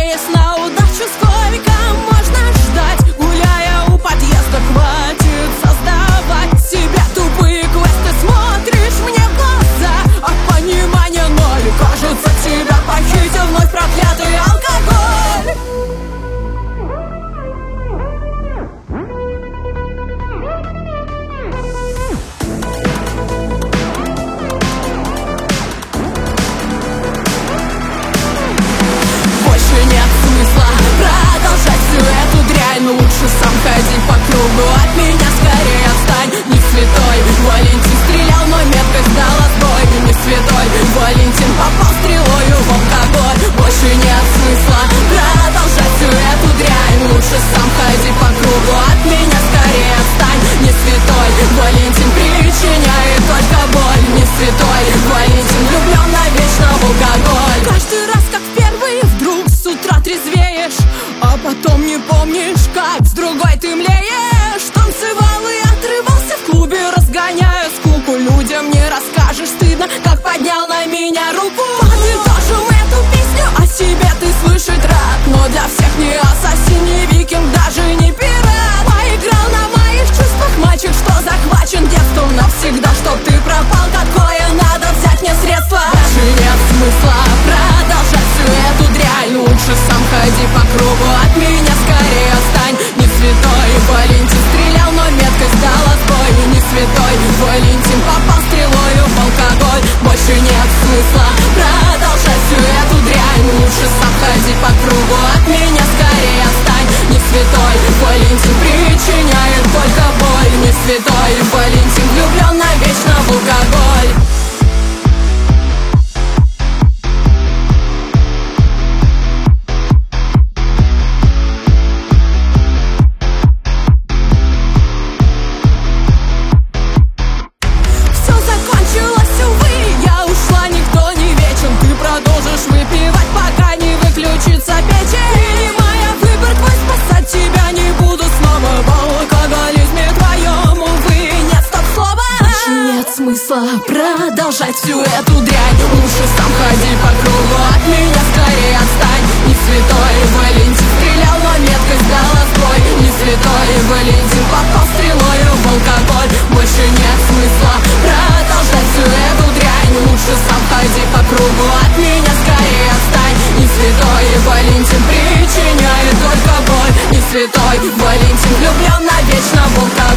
надеясь на удачу. Сколько можно ждать, гуляя у подъезда? Хватит создавать себе тупые квесты. Смотришь мне в глаза, а понимания ноль. Кажется, тебя похитил вновь проклятый алкоголь. Больше нет смысла продолжать всю эту дрянь. Лучше сам ходи по кругу, от меня скорее отстань. Не святой Валентин стрелял, но меткость дала сбой. Не святой Валентин попал стрелою в алкоголь. Больше нет смысла продолжать всю эту дрянь. Лучше сам ходи по кругу, от меня скорее отстань. Не святой Валентин причиняет только боль. Не святой Валентин влюблен навечно в алкоголь. Каждый раз как в первый вдруг с утра трезвеешь, а потом не помнишь, как с другой ты млеешь. Танцевал и отрывался в клубе, разгоняя скуку. Людям не расскажешь, стыдно, как поднял на меня руку. Подытожим эту песню, о себе ты слышать рад, но для всех не ассасин, не викинг, даже не пират. Поиграл на моих чувствах мальчик, что захвачен детством навсегда. Чтоб ты пропал, какое надо взять мне средства. Больше нет смысла продолжать всю эту дрянь. Лучше сам ходи по кругу, от меня скорее отстань. Не святой Валентин стрелял, но меткость дала сбой. Не святой Валентин попал стрелою в алкоголь. Больше нет смысла продолжать всю эту дрянь. Лучше сам ходи по кругу, от меня скорее отстань. Не святой Валентин причиняет только боль. Не святой Валентин влюблен навечно в алкоголь. Выпивать, пока не выключится печень. Принимая выбор твой, спасать тебя не буду снова. В алкоголизме твоем, увы, нет стоп-слова. Больше нет смысла продолжать всю эту дрянь. Лучше сам ходи по кругу, от меня скорее отстань. Не святой Валентин стрелял, но меткость дала сбой. Не святой Валентин попал стрелою в алкоголь. Больше нет смысла продолжать всю эту дрянь. Лучше сам ходи по кругу, от меня скорее отстань. Не святой Валентин причиняет только боль. Не святой Валентин влюблен навечно в алкоголь.